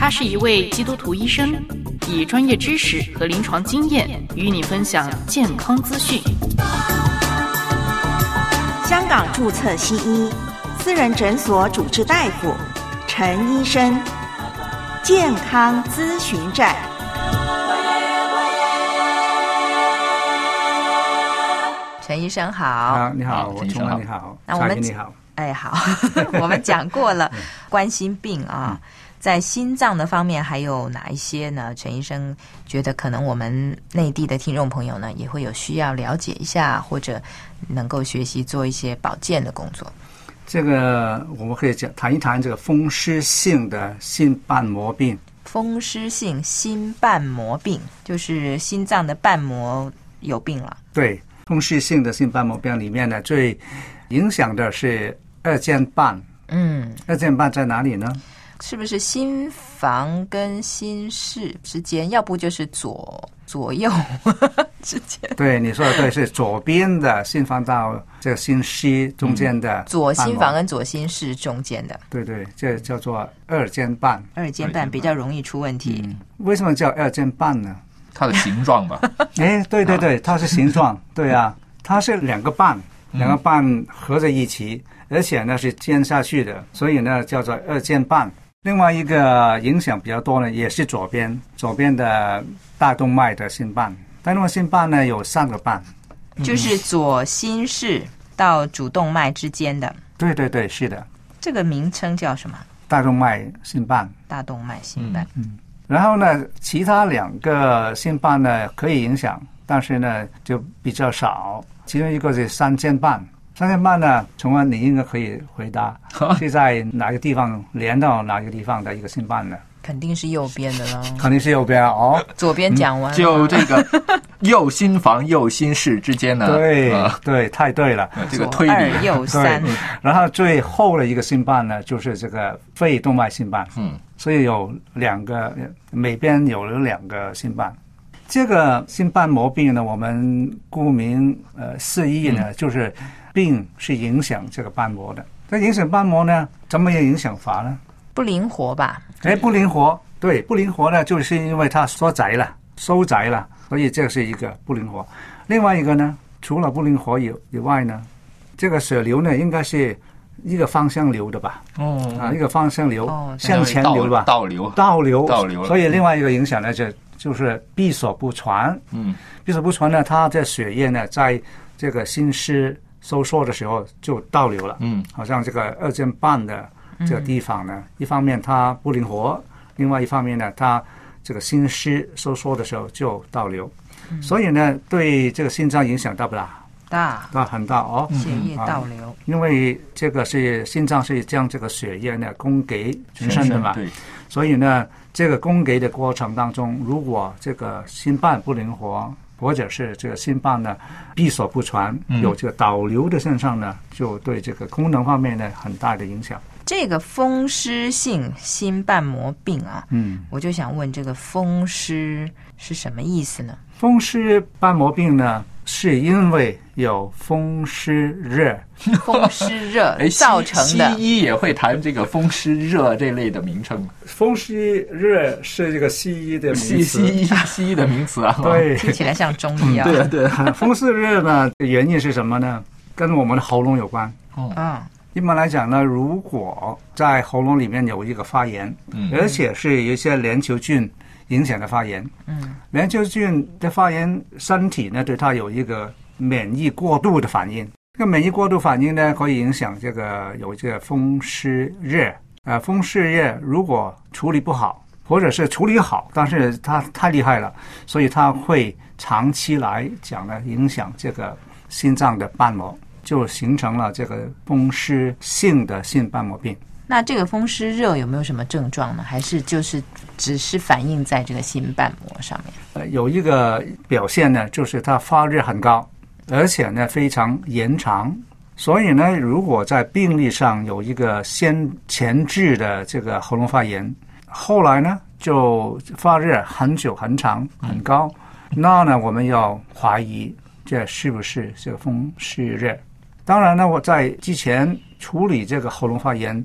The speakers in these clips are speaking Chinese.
他是一位基督徒医生，以专业知识和临床经验与你分享健康资讯。 香港注册西医，私人诊所主治大夫陈医生，健康咨询站。 陈医生好。 你好，我崇安你好， 那我们你好。 好我们讲过了冠心病啊，在心脏的方面还有哪一些呢？陈医生觉得可能我们内地的听众朋友呢也会有需要了解一下，或者能够学习做一些保健的工作。 这个我们可以谈一谈这个风湿性的心瓣膜病。 风湿性心瓣膜病就是心脏的瓣膜有病了。 对，风湿性的心瓣膜病里面呢，最影响的是二尖瓣。二尖瓣在哪里呢？ 是不是心房跟心室之间，要不就是左右之间？ 对，你说的对，是左边的心房到这个心室中间的左心房跟左心室中间的。 对对，这叫做二尖瓣。 二尖瓣比较容易出问题。 为什么叫二尖瓣呢？ 它的形状吧。 对对对，它是形状。对啊，它是两个瓣合在一起，而且呢是尖下去的，所以呢叫做二尖瓣。另外一个影响比较多呢，也是左边的大动脉的心瓣。大动脉心瓣呢有3个瓣， 就是左心室到主动脉之间的。 对对对，是的。 这个名称叫什么？ 大动脉心瓣。 大动脉心瓣。 然后呢，其他2个心瓣呢可以影响，但是呢就比较少。其中一个是三尖瓣。三尖瓣呢，崇安你应该可以回答，是在哪个地方连到哪个地方的一个心瓣呢？ 肯定是右边的咯。 肯定是右边哦。 左边讲完了。 就这个右心房右心室之间呢。 对对，太对了。 这个推理。 2右3。 然后最后的一个心瓣呢，就是这个肺动脉心瓣。所以有2个，每边有2个心瓣。这个心瓣膜病呢，我们顾名思义呢，就是病是影响这个瓣膜的。这影响瓣膜呢，怎么影响法呢？ 不灵活吧？ 不灵活。对，不灵活呢，就是因为它收窄了，所以这是一个不灵活。另外一个呢，除了不灵活以外呢，这个血流呢，应该是一个方向流的吧？一个方向流，向前流吧？倒流。所以另外一个影响呢，就是闭锁不传。闭锁不传呢，它的血液呢，在这个心室收缩的时候就倒流了。好像这个二尖瓣的这个地方呢，一方面它不灵活，另外一方面呢，它这个心室收缩的时候就倒流。所以呢，对这个心脏影响大不大？大，很大哦。 血液倒流。 因为这个是心脏是将这个血液呢供给全身的嘛。对。所以呢，这个供给的过程当中，如果这个心瓣不灵活，或者是这个心瓣呢闭锁不传，有这个倒流的现象呢，就对这个功能方面呢很大的影响。 这个风湿性心瓣膜病啊，我就想问，这个风湿是什么意思呢？ 风湿瓣膜病呢，是因为有风湿热造成的。 西医也会谈这个风湿热这类的名称。 风湿热是这个西医的名词， 西医的名词啊。 对， 听起来像中医啊。 对。 风湿热呢，原因是什么呢？跟我们的喉咙有关。一般来讲呢，如果在喉咙里面有一个发炎，而且是有一些链球菌影响的发炎，链球菌的发炎，身体呢对它有一个免疫过度的反应。这个免疫过度反应呢，可以影响有这个风湿热。风湿热如果处理不好，或者是处理好，但是它太厉害了，所以它会长期来讲呢影响这个心脏的瓣膜，就形成了这个风湿性的心瓣膜病。 那这个风湿热有没有什么症状呢？还是就是只是反映在这个心瓣膜上面？ 有一个表现呢，就是它发热很高，而且呢非常延长。所以呢，如果在病历上有一个前置的这个喉咙发炎，后来呢就发热很久很长很高，那呢我们要怀疑这是不是这个风湿热。当然呢，我在之前处理这个喉咙发炎，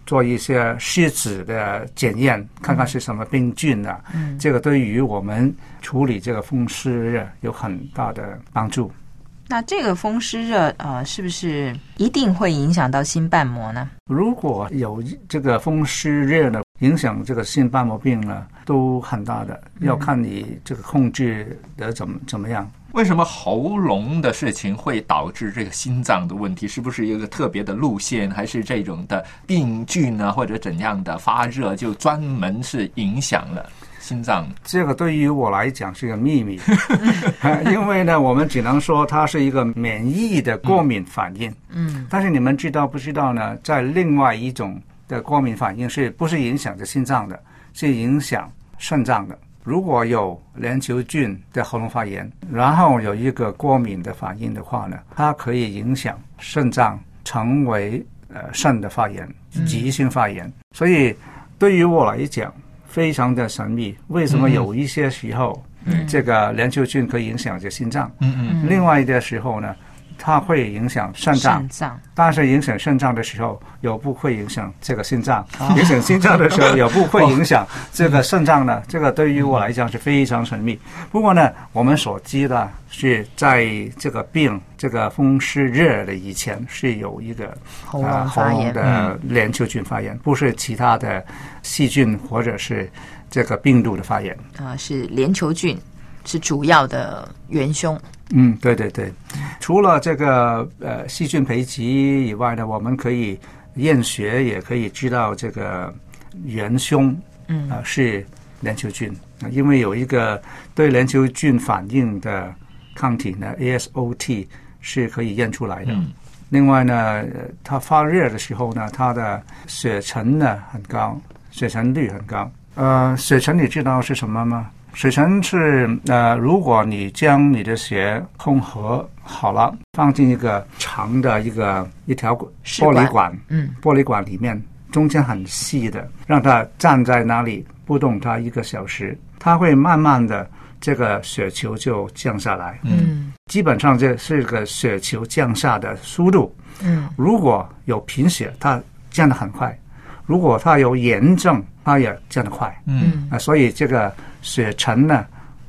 做一些试纸的检验，看看是什么病菌啊。这个对于我们处理这个风湿热有很大的帮助。 那这个风湿热是不是一定会影响到心瓣膜呢？ 如果有这个风湿热呢，影响这个心瓣膜病呢，都很大的，要看你这个控制的怎么样。 为什么喉咙的事情会导致这个心脏的问题？是不是有一个特别的路线，还是这种的病菌啊，或者怎样的发热就专门是影响了心脏？ 这个对于我来讲是个秘密，因为呢，我们只能说它是一个免疫的过敏反应。但是你们知道不知道呢？在另外一种的过敏反应是不是影响着心脏的？是影响肾脏的。如果有链球菌的喉咙发炎，然后有一个过敏的反应的话呢，它可以影响肾脏成为肾的发炎，急性发炎。所以对于我来讲非常的神秘，为什么有一些时候这个链球菌可以影响着心脏，另外的时候呢它会影响肾脏，但是影响肾脏的时候有不会影响这个心脏，影响心脏的时候有不会影响这个肾脏呢？这个对于我来讲是非常神秘。不过呢，我们所知的是在这个病这个风湿热的以前是有一个喉咙的链球菌发炎，不是其他的细菌或者是这个病毒的发炎是链球菌是主要的元凶。 对对对，除了这个细菌培集以外呢，我们可以验血也可以知道这个元凶是链球菌，因为有一个对链球菌反应的抗体呢 ASOT 是可以验出来的。另外呢，它发热的时候呢，它的血沉呢很高，血沉率很高。血沉你知道是什么吗？水沉是如果你将你的血控合好了，放进一个长的一条玻璃管，玻璃管里面中间很细的，让它站在那里不动它1个小时，它会慢慢的这个血球就降下来。基本上这是个血球降下的速度。如果有贫血，它降得很快；如果它有炎症，它也降得快。所以这个血沉呢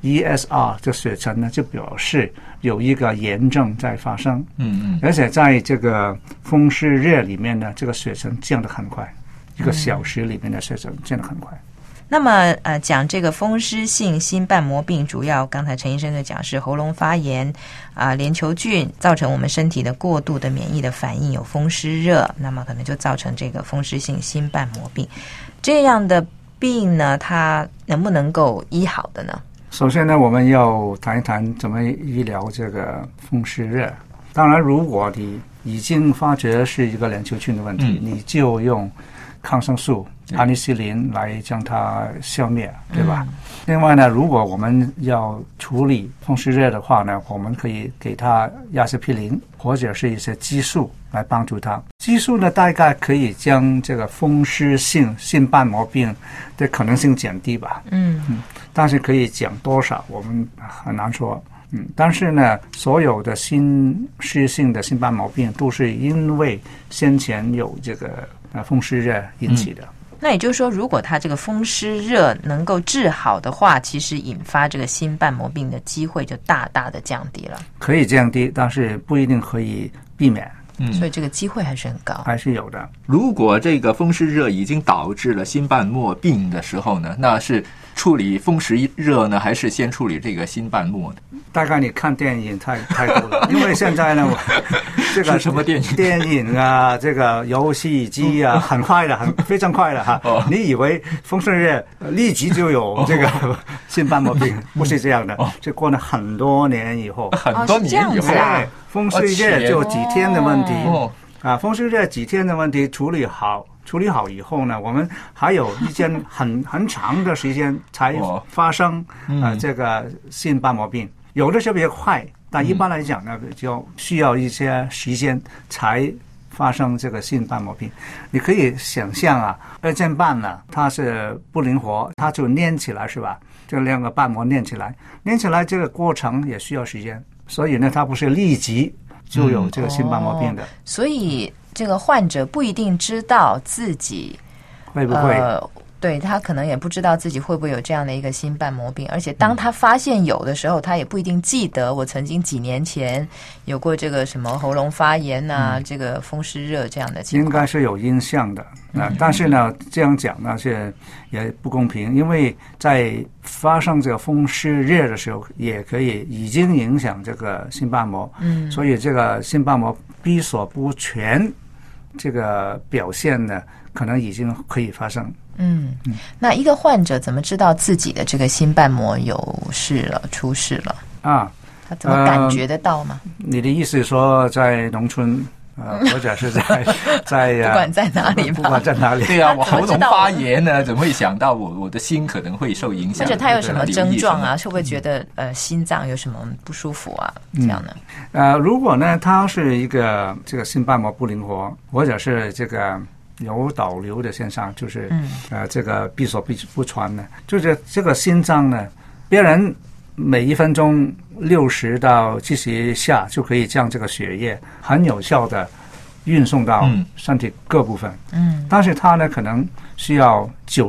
ESR 这血沉呢就表示有一个炎症在发生。而且在这个风湿热里面呢，这个血沉降得很快，1个小时里面的血沉降得很快。 那么讲这个风湿性心瓣膜病，主要刚才陈医生就讲是喉咙发炎链球菌造成我们身体的过度的免疫的反应，有风湿热，那么可能就造成这个风湿性心瓣膜病。这样的病呢，它能不能够医好的呢？ 首先呢，我们要谈一谈怎么医疗这个风湿热。当然，如果你已经发觉是一个链球菌的问题，你就用抗生素阿尼西林来将它消灭，对吧？另外呢，如果我们要处理风湿热的话呢，我们可以给它亚塞匹林或者是一些激素来帮助它。激素呢，大概可以将这个风湿性心瓣膜病的可能性减低吧。但是可以降多少，我们很难说。但是呢，所有的心湿性的心瓣膜病都是因为先前有这个风湿热引起的。 那也就是说，如果它这个风湿热能够治好的话，其实引发这个心瓣膜病的机会就大大的降低了。 可以降低，但是不一定可以避免。 所以这个机会还是很高， 还是有的。 如果这个风湿热已经导致了心瓣膜病的时候呢，那是处理风湿热呢，还是先处理这个心瓣膜呢？ 大概你看电影太多了，因为现在呢，这个什么电影？ 电影啊，这个游戏机啊，很快的，非常快的哈。你以为风湿热立即就有这个心瓣膜病，不是这样的，是过了很多年以后， 很多年以后， 风湿热就几天的问题。风湿热几天的问题处理好以后呢，我们还有一件很长的时间才发生这个心瓣膜病。有的时候比较快，但一般来讲呢，就需要一些时间才发生这个心瓣膜病。你可以想象二尖瓣呢，它是不灵活，它就粘起来，是吧？这2个瓣膜粘起来这个过程也需要时间，所以呢，它不是立即就有这个心瓣膜病的。 所以这个患者不一定知道自己会不会对，他可能也不知道自己会不会有这样的一个心瓣膜病，而且当他发现有的时候，他也不一定记得我曾经几年前有过这个什么喉咙发炎啊，这个风湿热这样的情况。 应该是有印象的但是呢，这样讲呢是也不公平，因为在发生这个风湿热的时候，也可以已经影响这个心瓣膜，所以这个心瓣膜闭锁不全这个表现呢，可能已经可以发生。 那一个患者怎么知道自己的这个心瓣膜有事了、出事了啊？ 他怎么感觉得到吗？ 你的意思是说在农村或者是在不管在哪里吧， 不管在哪里。 对啊，我喉咙发炎呢，怎么会想到我的心可能会受影响？ 或者他有什么症状啊？会不会觉得心脏有什么不舒服啊？这样呢？ 如果呢，他是一个这个心瓣膜不灵活，或者是这个有导流的现象，就是这个闭锁不全呢，就是这个心脏呢，别人每1分钟60到70下就可以将这个血液很有效的运送到身体各部分。但是它呢可能需要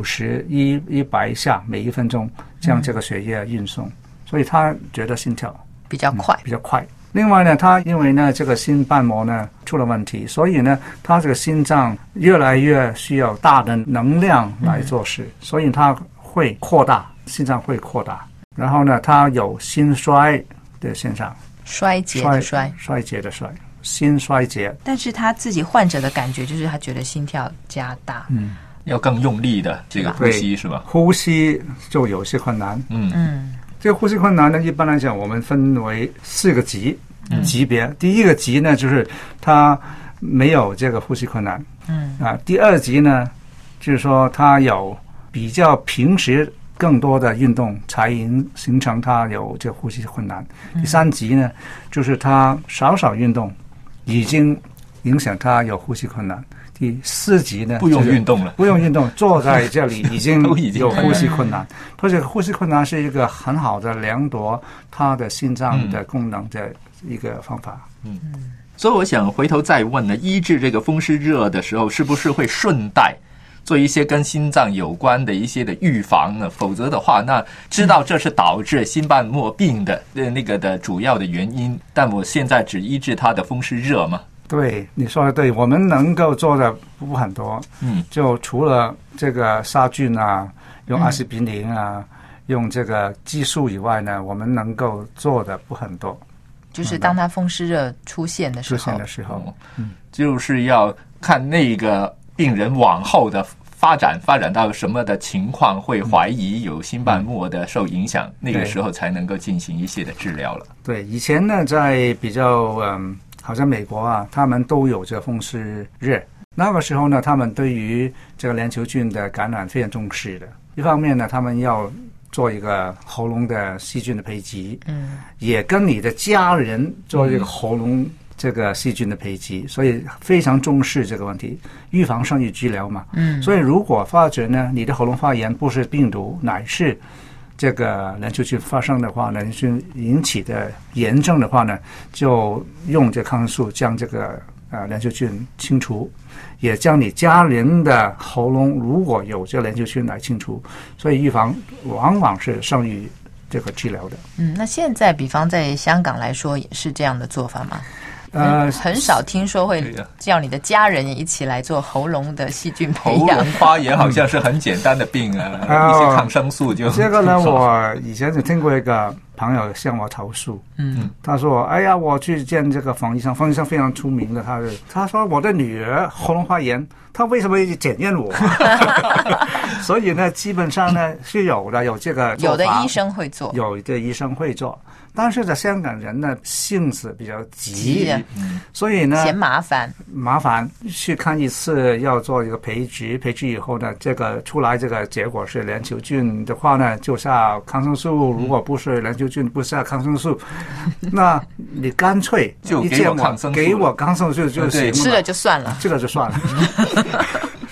90、100下每1分钟将这个血液运送，所以他觉得心跳比较快， 比较快。另外呢，他因为呢这个心瓣膜呢出了问题，所以呢他这个心脏越来越需要大的能量来做事，所以它会扩大，心脏会扩大。然后呢，他有心衰的现象， 衰竭的衰， 心衰竭。 但是他自己患者的感觉就是他觉得心跳加大， 要更用力的这个呼吸是吧？ 呼吸就有些困难。这个呼吸困难呢，一般来讲我们分为4个级别。第一个级呢，就是他没有这个呼吸困难。第2级呢，就是说他有比较平时更多的运动才形成他有这个呼吸困难。第3级呢，就是他少运动已经影响他有呼吸困难。第4级呢， 不用运动了， 不用运动，坐在这里已经有呼吸困难。而且呼吸困难是一个很好的量度他的心脏的功能的一个方法。 所以我想回头再问呢，医治这个风湿热的时候，是不是会顺带做一些跟心脏有关的一些的预防呢？否则的话，那知道这是导致心瓣膜病的那个的主要的原因，但我现在只医治它的风湿热吗？ 对，你说的对，我们能够做的不很多。就除了这个杀菌啊，用阿司匹林啊，用这个激素以外呢，我们能够做的不很多。 就是当他风湿热出现的时候， 就是要看那个病人往后的发展到什么的情况，会怀疑有心瓣膜的受影响，那个时候才能够进行一些的治疗了。 对，以前呢，在比较好像美国啊，他们都有这风湿热。那个时候呢，他们对于这个链球菌的感染非常重视的。一方面呢，他们要做一个喉咙的细菌的培植，也跟你的家人做一个喉咙这个细菌的培植，所以非常重视这个问题，预防胜于治疗嘛。所以如果发觉呢，你的喉咙发炎不是病毒，乃是这个链球菌发生的话呢，链球菌引起的炎症的话呢，就用这抗生素将这个链球菌清除，也将你家人的喉咙如果有这链球菌来清除，所以预防往往是胜于这个治疗的。 那现在比方在香港来说也是这样的做法吗？很少听说会叫你的家人也一起来做喉咙的细菌培养。 喉咙发炎好像是很简单的病啊，一些抗生素就这个呢，我以前就听过一个朋友向我投诉，他说：“哎呀，我去见这个冯医生，冯医生非常出名的，他说我的女儿喉咙发炎，他为什么检验我？”所以呢，基本上呢是有这个做法， 有的医生会做， 有的医生会做。但是在香港人呢，性子比较急，所以呢， 嫌麻烦去看一次，要做一个培植以后呢，这个出来这个结果是链球菌的话呢，就下抗生素；如果不是链球菌，不下抗生素，那你干脆就给我抗生素就行了， 吃了就算了， 这个就算了。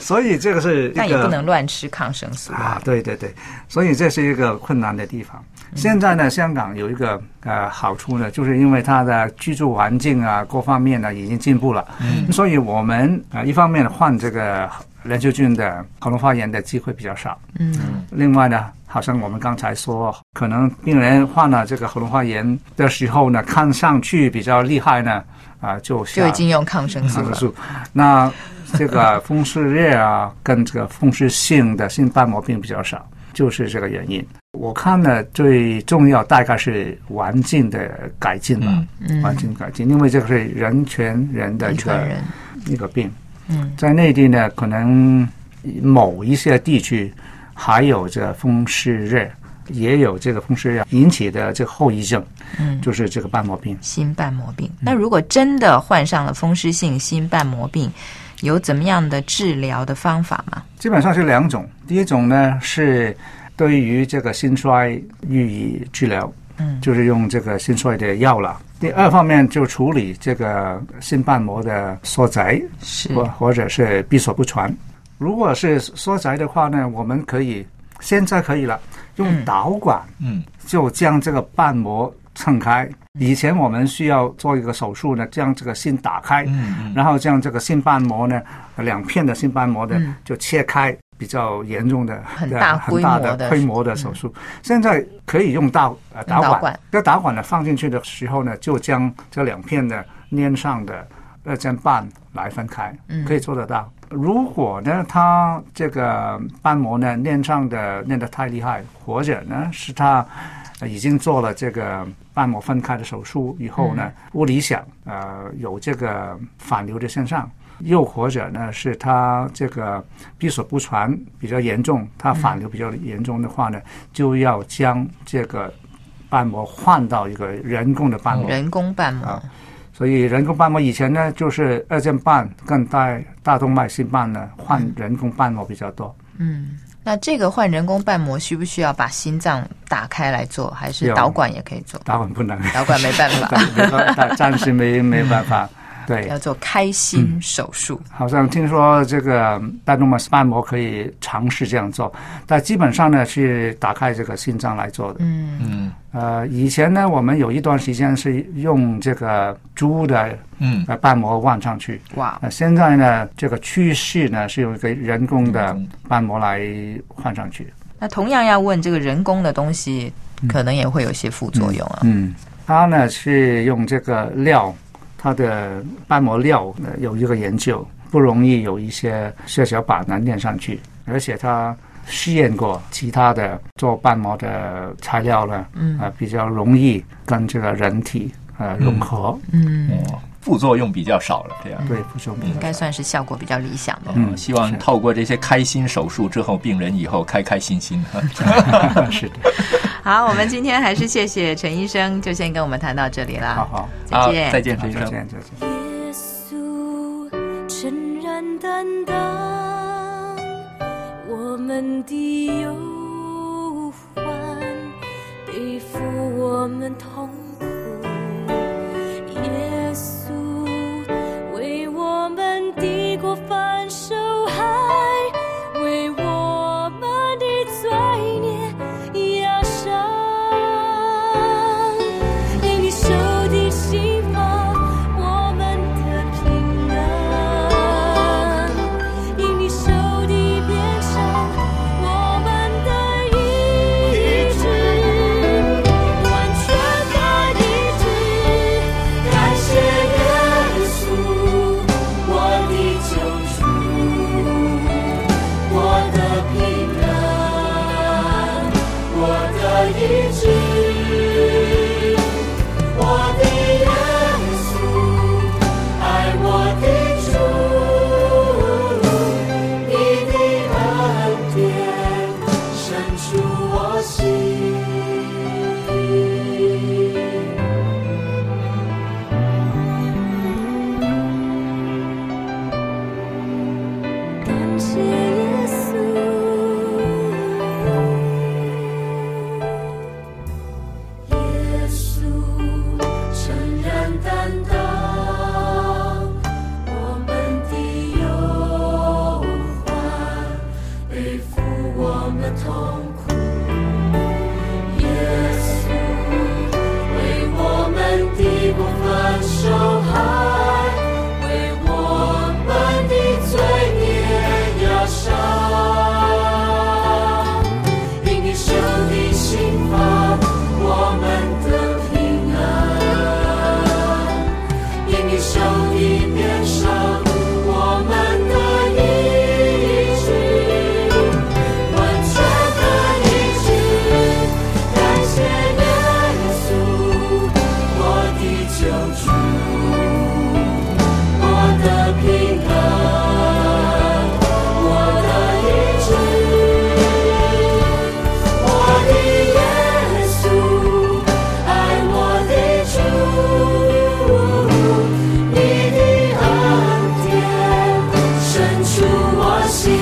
所以这个是一个， 但也不能乱吃抗生素啊，对对对，所以这是一个困难的地方。现在呢，香港有一个好处呢，就是因为它的居住环境啊各方面呢已经进步了，所以我们一方面患这个链球菌的喉咙发炎的机会比较少，另外呢，好像我们刚才说，可能病人患了这个喉咙发炎的时候呢，看上去比较厉害呢，就已经用抗生素了。 那这个风湿热啊，跟这个风湿性的心瓣膜病比较少，就是这个原因。我看呢，最重要大概是环境的改进吧，环境改进，因为这个是人传人的一个病。在内地呢，可能某一些地区还有这个风湿热，也有这个风湿热引起的这个后遗症，就是这个瓣膜病。 心瓣膜病。那如果真的患上了风湿性心瓣膜病，有怎么样的治疗的方法吗？ 基本上是两种，第一种呢是对于这个心衰予以治疗，就是用这个心衰的药了。第二方面就处理这个心瓣膜的缩窄，或者是闭锁不传。如果是缩窄的话呢，我们现在可以了，用导管，就将这个瓣膜撑开。以前我们需要做一个手术呢，将这个心打开，然后将这个心瓣膜呢，两片的心瓣膜呢就切开。比较严重的很大的规模的手术，现在可以用导管。这导管呢放进去的时候呢，就将这两片的粘上的2间半来分开，可以做得到。如果呢，它这个瓣膜呢粘得太厉害，或者呢是它已经做了这个瓣膜分开的手术以后呢，不理想，有这个反流的现象。又或者呢，是它这个闭锁不传比较严重，它反流比较严重的话呢，就要将这个瓣膜换到一个人工的瓣膜。 人工瓣膜。 所以人工瓣膜以前呢，就是2间半跟大动脉心瓣呢换人工瓣膜比较多。 那这个换人工瓣膜需不需要把心脏打开来做，还是导管也可以做？ 导管不能， 导管没办法， 暂时没办法。对， 要做开心手术。 好像听说这个大动脉瓣膜可以尝试这样做，但基本上呢是打开这个心脏来做的。以前呢，我们有一段时间是用这个猪的瓣膜换上去。哇！现在呢，这个趋势呢是用一个人工的瓣膜来换上去。 那同样要问这个人工的东西，可能也会有一些副作用啊。 它呢是用这个料。它的瓣膜料有一个研究，不容易有一些血小板能粘上去，而且它试验过其他的做瓣膜的材料呢，比较容易跟这个人体融合， 副作用比较少了，这样对，副作用应该算是效果比较理想的。 希望透过这些开心手术之后，病人以后开开心心。 是的。 好，我们今天还是谢谢陈医生，就先跟我们谈到这里了。 好， 再见， 再见，陈医生。 再见。 耶稣诚然担当我们的忧患，背负我们痛苦。耶稣为我们的过犯受害，为我们的罪孽压伤。因你受的刑罚，我们的平安；因你受的鞭伤，我们的医治。完全的痛苦。耶稣为我们的过犯受害，为我们的罪孽压伤。因你受的刑罚，我们得平安；因你受的鞭伤，我们得医治，完全的医治。感谢耶稣，我的救主，我的平安，我的医治。我的耶稣，爱我的主，你的恩典深处我心。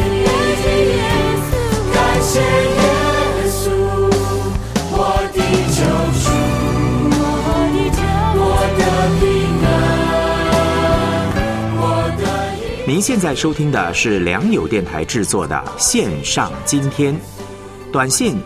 感谢耶稣，我的救主，我的平安，我的医治。 您现在收听的是良友电台制作的线上今天，短信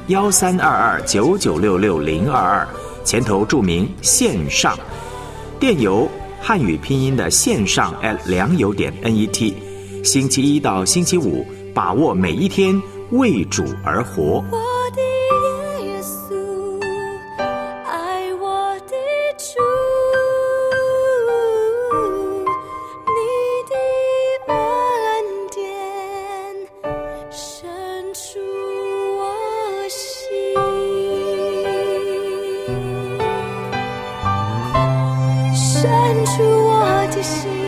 1322996622，前头注明线上，电邮汉语拼音的线上良友.net，星期一到星期五，把握每一天，为主而活。 我的耶稣，爱我的主，你的恩典深处我心，深处我的心。